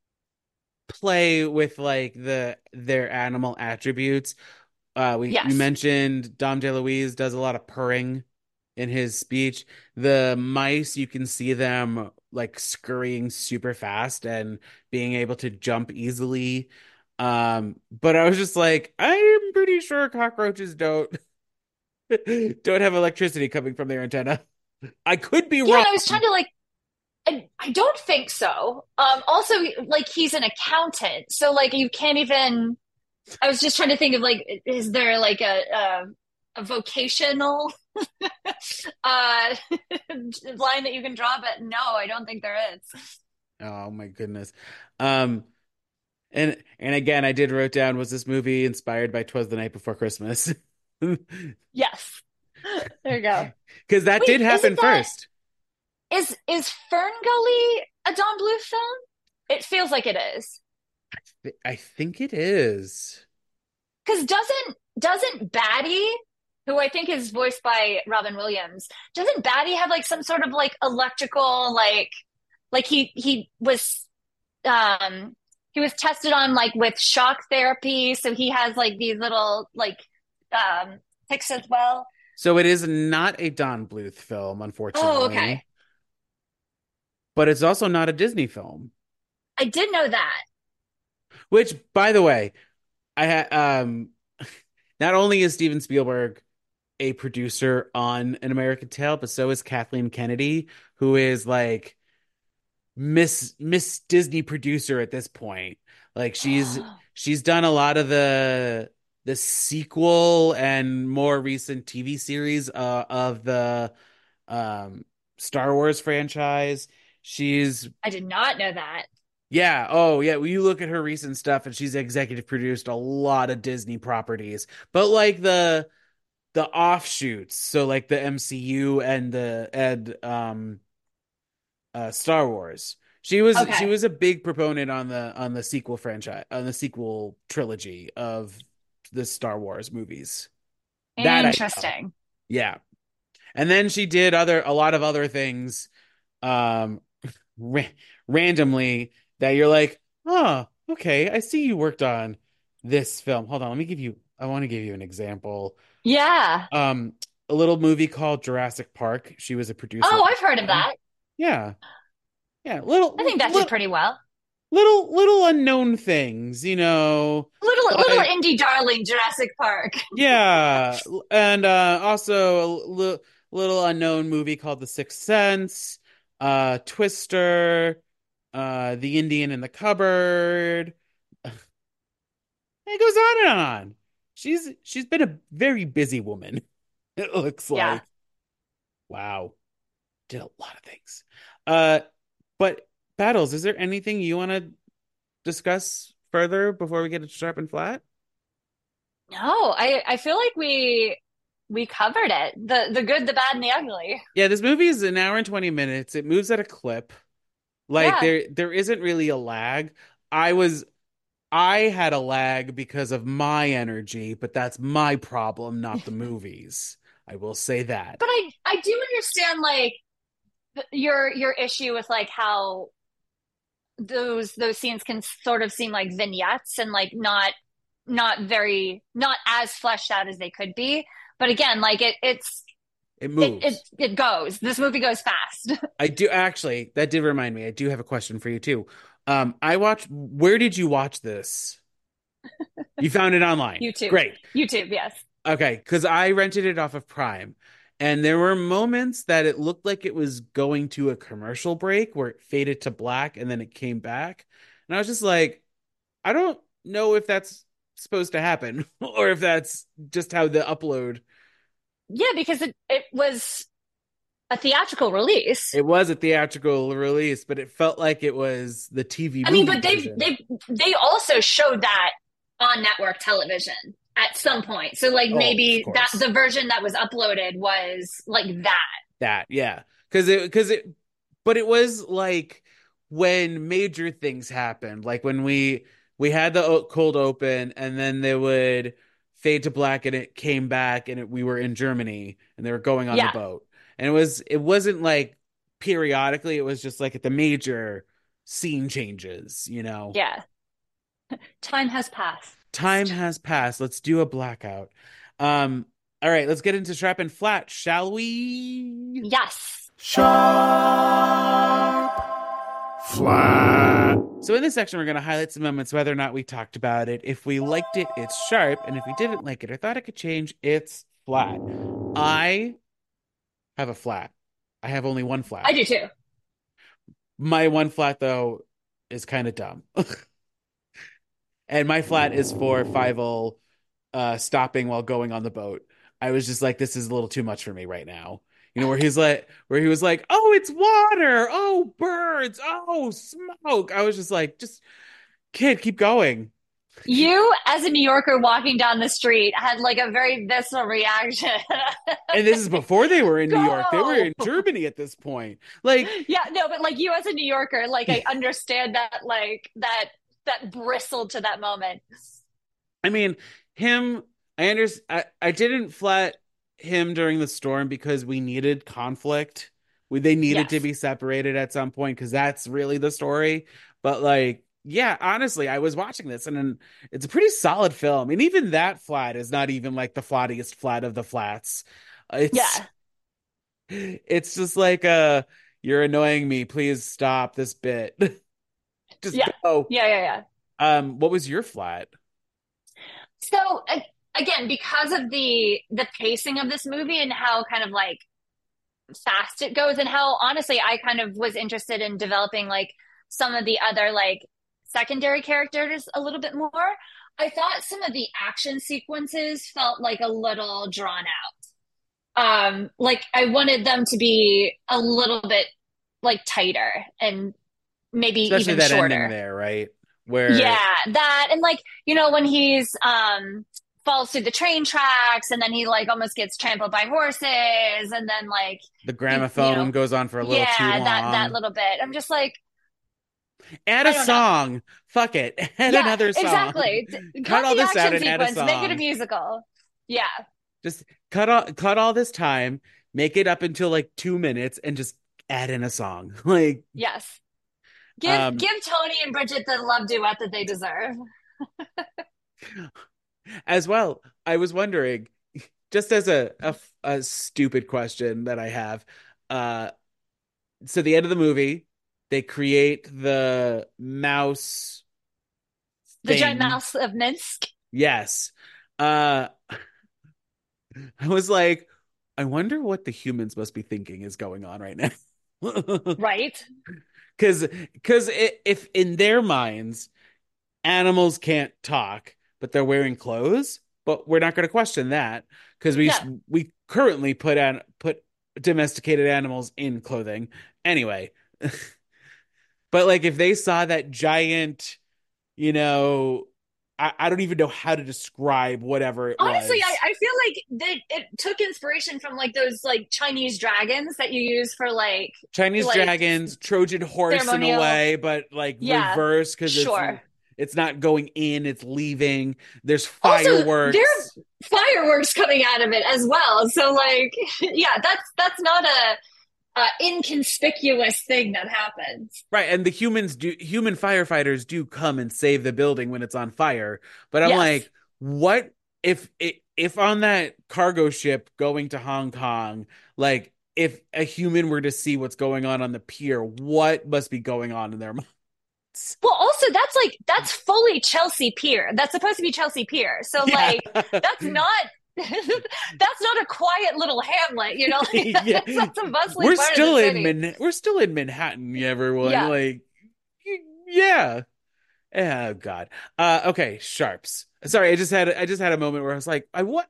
play with like the their animal attributes. Uh, we you Yes. mentioned Dom DeLuise does a lot of purring in his speech. The mice, you can see them like scurrying super fast and being able to jump easily. Um, but I was just like, I'm pretty sure cockroaches don't don't have electricity coming from their antenna. I could be Yeah, wrong. and I was trying to like I, I don't think so. Um, also, like he's an accountant, so like you can't even. I was just trying to think of like, is there like a a, a vocational uh, line that you can draw? But no, I don't think there is. Oh my goodness. Um, and and again, I did wrote down, was this movie inspired by 'Twas the Night Before Christmas? Yes, there you go. Because that Wait, did is it happen that? first. Is is Fern Gully a Don Bluth film? It feels like it is. I think it is. Because doesn't doesn't Batty, who I think is voiced by Robin Williams, doesn't Batty have like some sort of like electrical like like he he was um he was tested on like with shock therapy, so he has like these little like um tics as well. So it is not a Don Bluth film, Oh, okay. unfortunately, but it's also not a Disney film. I did know that. Which, by the way, I had um not only is Steven Spielberg a producer on An American Tail, but so is Kathleen Kennedy, who is like Miss Miss Disney producer at this point. Like she's she's done a lot of the the sequel and more recent T V series uh, of the um Star Wars franchise. She's I did not know that. yeah, oh yeah, well, you look at her recent stuff and she's executive produced a lot of Disney properties. But like the the offshoots, so like the M C U and the and um uh Star Wars. She was she Okay. was a big proponent on the on the sequel franchise on the sequel trilogy of the Star Wars movies. That I know. Interesting. Yeah. And then she did other a lot of other things um ra randomly that you're like, "Oh, okay, I see you worked on this film." Hold on, let me give you I want to give you an example. Yeah. Um a little movie called Jurassic Park. She was a producer Oh, I've heard of on. that. Yeah. Yeah, I little think that did little pretty well. little little unknown things, you know. Little little Like indie darling Jurassic Park. yeah, and uh also a li little unknown movie called The Sixth Sense, uh Twister, uh The Indian in the Cupboard. It goes on and on. She's she's been a very busy woman, it looks Yeah. like. Wow. Did a lot of things. Uh but Battles, is there anything you want to discuss further before we get to Sharp and Flat? No, I I feel like we we covered it. The the good, the bad, and the ugly. Yeah, this movie is an hour and twenty minutes. It moves at a clip. Like Yeah. there there isn't really a lag. I was I had a lag because of my energy, but that's my problem, not the movie's. I will say that. But I I do understand like th- your your issue with like how those those scenes can sort of seem like vignettes and like not not very not as fleshed out as they could be. But again, like it it's It it it moves. it goes. This movie goes fast. I do actually, that did remind me. I do have a question for you too. Um, I watched, where did you watch this? You found it online. YouTube. Great. YouTube, yes. Okay, because I rented it off of Prime. And there were moments that it looked like it was going to a commercial break where it faded to black and then it came back. And I was just like, I don't know if that's supposed to happen or if that's just how the upload. Yeah, because it, it was a theatrical release. It was a theatrical release, but it felt like it was the T V I mean, movie but they version. they they also showed that on network television at some point. So like Oh, maybe of that course. the version that was uploaded was like that. That, yeah. Because it, because it, but it was like when major things happened, like when we we had the o- cold open, and then they would fade to black, and it came back, and it, we were in Germany, and they were going on the Yeah. boat, and it was it wasn't like periodically, it was just like at the major scene changes, you know. Yeah. Time has passed. Time has passed. Let's do a blackout. Um, all right, let's get into Sharp and Flat, shall we? Yes. Sharp, flat. So in this section, we're going to highlight some moments, whether or not we talked about it. If we liked it, it's sharp, and if we didn't like it or thought it could change, it's flat. I have a flat. I have only one flat. I do too. My one flat, though, is kind of dumb. And my flat is for Fievel uh, stopping while going on the boat. I was just like, this is a little too much for me right now. You know, where he's like, where he was like, oh, it's water. Oh, birds. Oh, smoke. I was just like, just kid, keep going. You, as a New Yorker walking down the street, had like a very visceral reaction. And this is before they were in New York. They were in Go! Germany at this point. Like, Yeah, no, but like you as a New Yorker, like I understand that, like that that bristled to that moment. I mean, him, I understand. I, I didn't flat him during the storm because we needed conflict. We, they needed to Yes. be separated at some point because that's really the story. But like, yeah, honestly, I was watching this, and, and it's a pretty solid film. And even that flat is not even like the flattiest flat of the flats. It's Yeah. it's just like uh you're annoying me. Please stop this bit. Just Yeah. go. Yeah, yeah, yeah. Um, what was your flat? So a- again, because of the the pacing of this movie and how kind of like fast it goes, and how honestly I kind of was interested in developing like some of the other like secondary characters a little bit more. I thought some of the action sequences felt like a little drawn out. Um, like I wanted them to be a little bit like tighter and maybe Especially even that ending shorter. there, right? Where Yeah, that and like, you know, when he's um falls through the train tracks and then he like almost gets trampled by horses and then like the you, you gramophone know, goes on for a little too yeah, that that long. little bit. I'm just like, Add I a don't know. song. Fuck it. Add Yeah, another song. exactly. Cut Cut all the this out action and add a sequence, make it a song. musical. Yeah. Just cut all cut all this time, make it up until like two minutes, and just add in a song. Like, Yes. Give um, give Tony and Bridget the love duet that they deserve. as well, I was wondering, just as a, a a stupid question that I have, uh, so the end of the movie, they create the mouse The giant thing. mouse of Minsk. Yes. Uh, I was like, I wonder what the humans must be thinking is going on right now. Right? Because because if in their minds animals can't talk, but they're wearing clothes, but we're not going to question that because we Yeah. we currently put an put domesticated animals in clothing anyway. But like if they saw that giant, you know, I, I don't even know how to describe whatever it Honestly, was. I, I feel like that it took inspiration from like those like Chinese dragons that you use for like Chinese like dragons, Trojan horse in a ceremonial. way, but like Yeah, reverse because it's sure. it's not going in, it's leaving. There's Also, fireworks. there's fireworks coming out of it as well. So like, yeah, that's that's not a, a inconspicuous thing that happens. Right, and the humans do human firefighters do come and save the building when it's on fire. But I'm Yes. like, what if if on that cargo ship going to Hong Kong, like if a human were to see what's going on on the pier, what must be going on in their minds? Well, also that's like that's fully Chelsea Pier. That's supposed to be Chelsea Pier. So Yeah. like that's not That's not a quiet little hamlet, you know, like Yeah, that's, that's a bustling we're part of the still in city. Man- we're still in Manhattan, everyone. Yeah. Like, y- yeah. Oh God. Uh, okay, sharps. Sorry, I just had I just had a moment where I was like, I what?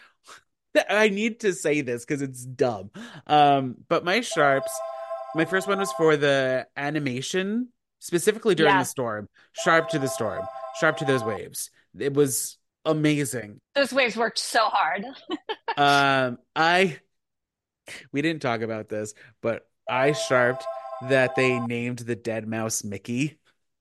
I need to say this because it's dumb. Um, but my sharps, my first one was for the animation, specifically during the Yeah. storm. Sharp to the storm, sharp to those waves. It was amazing. Those waves worked so hard. Um, I we didn't talk about this, but I sharped that they named the dead mouse Mickey.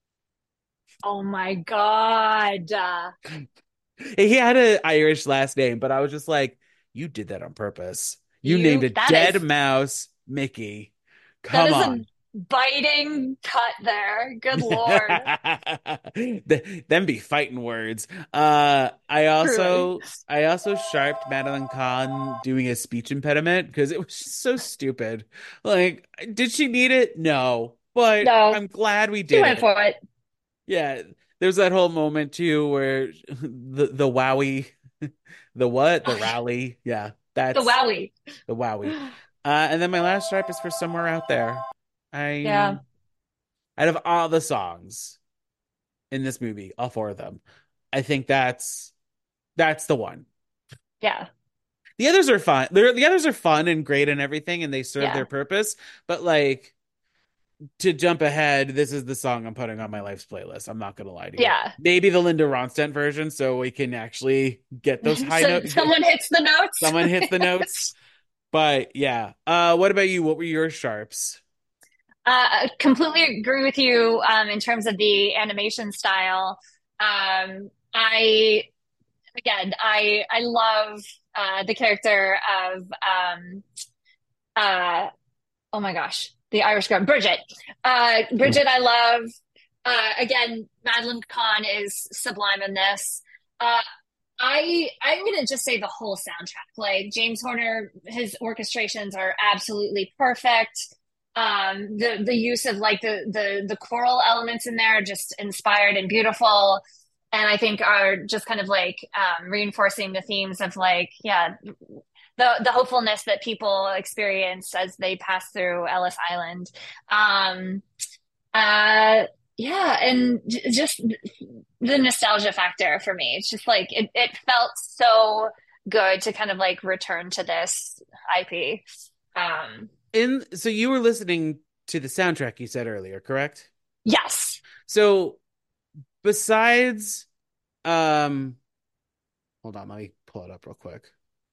Oh my God. Uh, He had an Irish last name, but I was just like, you did that on purpose. You named you, a that is, dead mouse Mickey. that Come is a on. biting cut there. Good Lord. Th- Them be fighting words. Uh, I Truly. also I also sharped Madeline Kahn doing a speech impediment because it was just so stupid. Like, did she need it? No, but No, I'm glad we she did went it. for it. Yeah, there's that whole moment too where the the wowie, the what? The rally. Yeah, The that's wowie. the wowie. Uh, and then my last stripe is for Somewhere Out There. I Yeah. Out of all the songs in this movie, all four of them, I think that's that's the one. Yeah. The others are fun. They're, the others are fun and great and everything, and they serve their Yeah. purpose. But like to jump ahead, this is the song I'm putting on my life's playlist. I'm not gonna lie to you. Yeah. Maybe the Linda Ronstadt version, so we can actually get those high So notes. someone hits the notes. Someone hits the notes. But yeah. Uh, what about you? What were your sharps? Uh, I completely agree with you um, in terms of the animation style. Um, I again, I I love uh, the character of um, uh, oh my gosh, the Irish girl, Bridget. Uh, Bridget, I love. Uh, again, Madeline Kahn is sublime in this. Uh, I I'm gonna just say the whole soundtrack. Like James Horner, his orchestrations are absolutely perfect. Um, the the use of like the the the choral elements in there are just inspired and beautiful, and I think are just kind of like um, reinforcing the themes of like yeah the the hopefulness that people experience as they pass through Ellis Island. Um, uh, yeah, and j- just the nostalgia factor for me. It's just like it, it felt so good to kind of like return to this I P. Um, In so you were listening to the soundtrack you said earlier, correct? yes. So besides um hold on, let me pull it up real quick.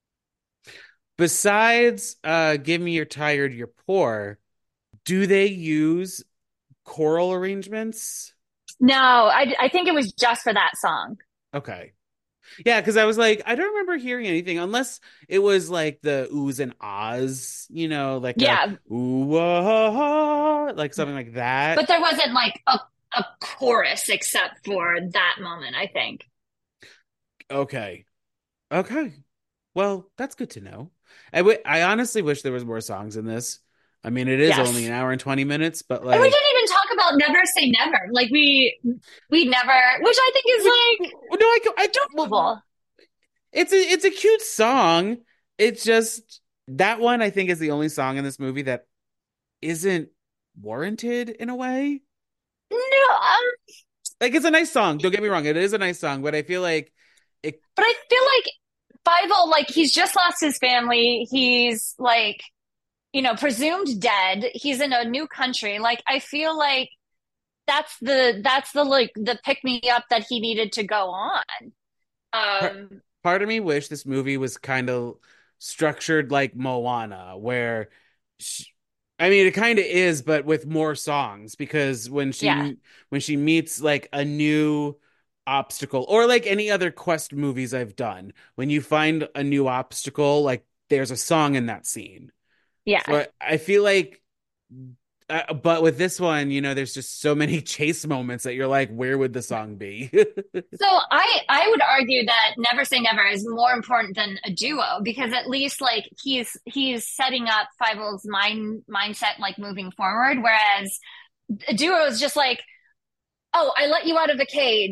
Besides uh Give Me Your Tired, You're Poor, do they use choral arrangements? No, I I think it was just for that song. Okay. Yeah, because I was like, I don't remember hearing anything unless it was like the oohs and ahs, you know, like a Yeah, ooh ah, ah, like something like that. but there wasn't like a a chorus except for that moment, I think. Okay. Okay. Well, that's good to know. I w I honestly wish there was more songs in this. I mean, it is only an Yes. hour and twenty minutes, but And we like, didn't even talk about Never Say Never. Like we we never, which I think is we, like no, I, I, well, adorable. it's a, it's a cute song. It's just that one I think is the only song in this movie that isn't warranted in a way. No, um, Like it's a nice song. Don't get me wrong, it is a nice song, but I feel like it. but I feel like Bible, like he's just lost his family. He's like, you know, presumed dead. He's in a new country. Like I feel like that's the that's the like the pick me up that he needed to go on. Part, Um, part of me wish this movie was kind of structured like Moana, where sh I mean, it kind of is, but with more songs. Because when yeah, she when she meets like a new obstacle, or like any other quest movies I've done, when you find a new obstacle, like there's a song in that scene. So yeah. I, I feel like, uh, but with this one, you know, there's just so many chase moments that you're like, where would the song be? So I I would argue that Never Say Never is more important than a duo because at least like he's he's setting up Fievel's mind mindset like moving forward, whereas a duo is just like, oh, I let you out of the cage.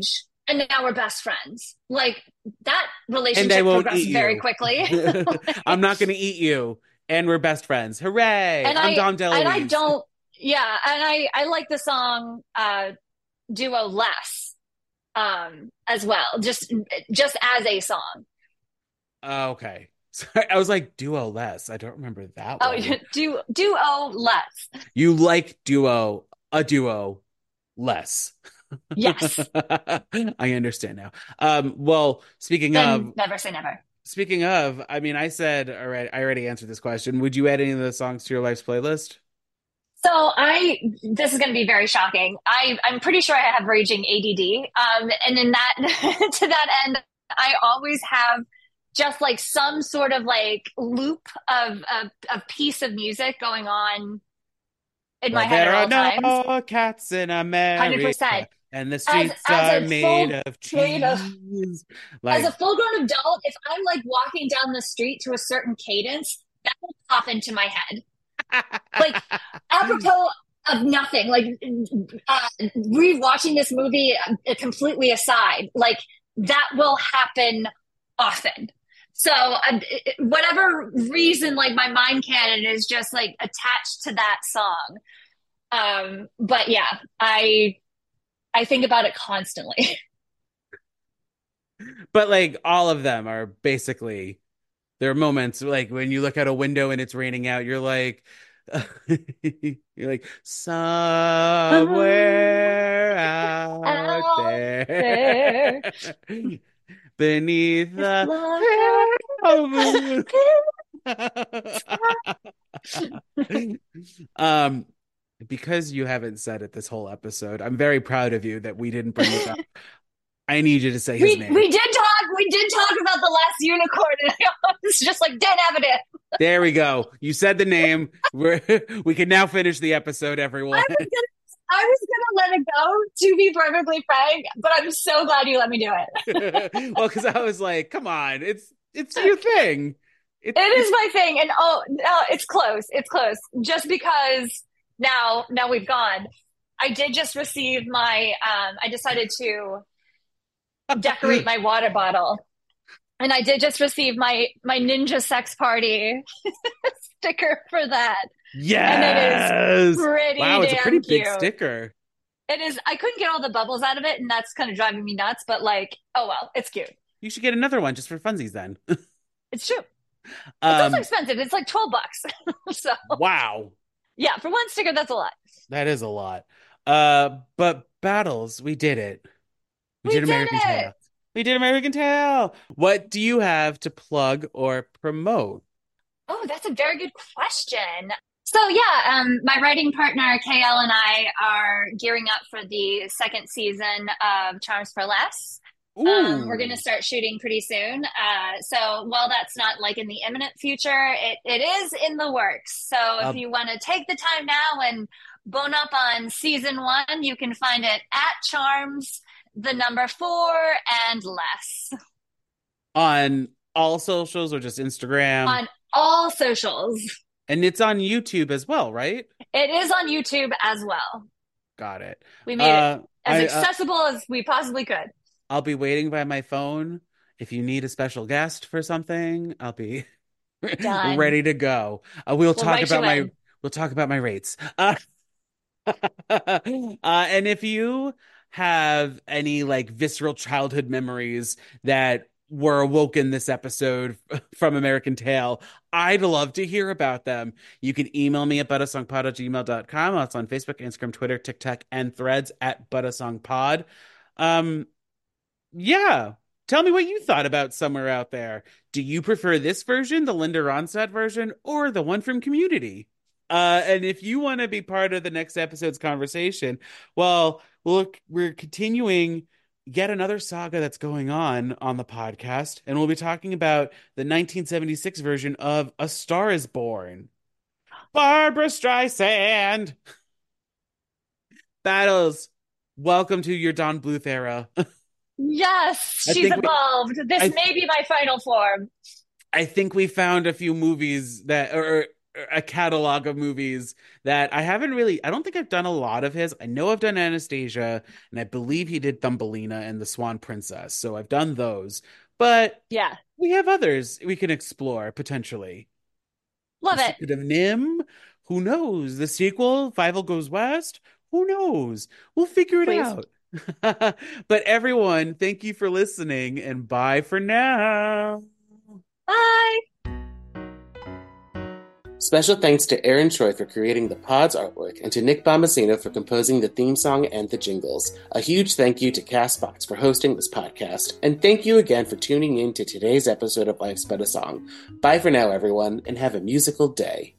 and now we're best friends. Like that And I relationship won't progressed eat very you. quickly. I'm not going to eat you. And we're best friends. Hooray. and I'm I Dom and I DeLuise. don't yeah, and I I like the song uh Duo Less um as well. Just just as a song. Oh, okay. Sorry, I was like, duo less. I don't remember that Oh, one. do Duo Less. You like duo, a duo less. Yes. I understand now. Um, well, speaking Then of, never say never. speaking of, I mean, I said already, I already answered this question. Would you add any of the songs to your life's playlist? So I, this is going to be very shocking. I, I'm pretty sure I have raging A D D. Um, and in that, to that end, I always have just like some sort of like loop of of a piece of music going on in my Well, head at there are all times. no cats in Hundred percent. America, and the As streets as are a made full of made of cheese. as a Like, full grown adult, if I'm like walking down the street to a certain cadence, that will pop into my head. Like apropos of nothing, like uh, rewatching this movie uh, completely aside, like that will happen often. So uh, whatever reason, like my mind canon is just like attached to that song. Um, but yeah, I I think about it constantly. but like all of them are basically there are moments like when you look out a window and it's raining out, you're like you're like somewhere out Out there there, beneath it's the love pale moon. Um, because you haven't said it this whole episode, I'm very proud of you that we didn't bring it up. I need you to say his We name. we did talk we did talk about the last unicorn, and it's just like didn't have it. There we go. You said the name. We're, we can now finish the episode, I everyone. was gonna I was gonna let it go, to be perfectly frank, but I'm so glad you let me do it. Well, because I was like, come on, it's it's your thing. It It's is it's my thing, and oh no, it's close. It's close. Just because now now we've gone. I did just receive my um I decided to decorate my water bottle. And I did just receive my my Ninja Sex Party sticker for that. And it is yes. pretty Wow, it's a pretty damn big cute. sticker. It is I couldn't get all the bubbles out of it, and that's kind of driving me nuts, but like, oh well, it's cute. You should get another one just for funsies then. It's true. It's also Um, expensive. It's like twelve bucks. So wow, yeah, for one sticker, that's a lot. that is a lot. Uh, but battles, we did it. We We did did American it. Tail. We did American Tail. What do you have to plug or promote? Oh, that's a very good question. So yeah, um, my writing partner K L and I are gearing up for the second season of Charms for Less. Um, we're going to Ooh, start shooting pretty soon. Uh, so while that's not like in the imminent future, it, it is in the works. So if uh, you want to take the time now and bone up on season one, you can find it at Charms, the number four and less on all socials or just Instagram? on all socials. And it's on YouTube as well, right? It is on YouTube as well. Got it. We made it Uh, as I uh, accessible as we possibly could. I'll be waiting by my phone. If you need a special guest for something, I'll be Done. ready to go. Uh, we'll We'll talk write you about my in. we'll talk about my rates. Uh, uh, and if you have any like visceral childhood memories that were awoken this episode from American Tail, I'd love to hear about them. You can email me at buttasongpod at gmail dot com. It's on Facebook, Instagram, Twitter, TikTok, and Threads at buttasongpod. Um, yeah. Tell me what you thought about Somewhere Out There. Do you prefer this version, the Linda Ronstadt version, or the one from Community? Uh, and if you want to be part of the next episode's conversation, well, look, we're continuing yet another saga that's going on on the podcast, and we'll be talking about the nineteen seventy-six version of A Star is Born. Barbara Streisand. Battles. Welcome to your Don Bluth era. Yes, I she's think we, evolved. This I may be my final form. I think we found a few movies that, or a catalog of movies that I haven't really, I don't think I've done a lot of his. I know I've done Anastasia, and I believe he did Thumbelina and The Swan Princess. So I've done those. But Yeah. we have others we can explore potentially. Love The it. Secret of Nim. Who knows? The sequel, Fievel Goes West. Who knows? We'll figure it Please. out. But everyone, thank you for listening, and bye for now. Bye. Special thanks to Aaron Choi for creating the pod's artwork and to Nick Bombasino for composing the theme song and the jingles. A huge thank you to CastBox for hosting this podcast, and thank you again for tuning in to today's episode of Life's But a Song. Bye for now, everyone, and have a musical day.